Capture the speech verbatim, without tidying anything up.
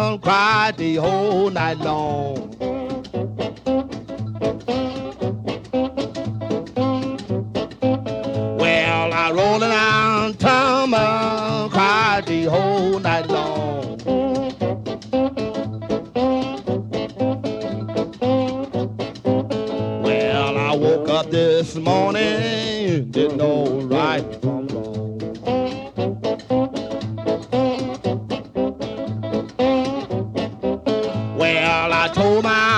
mama cried the whole night long. Well, I rolled around town, mama cried the whole night long. Well, I woke up this morning, didn't know right from wrong. Well, I told my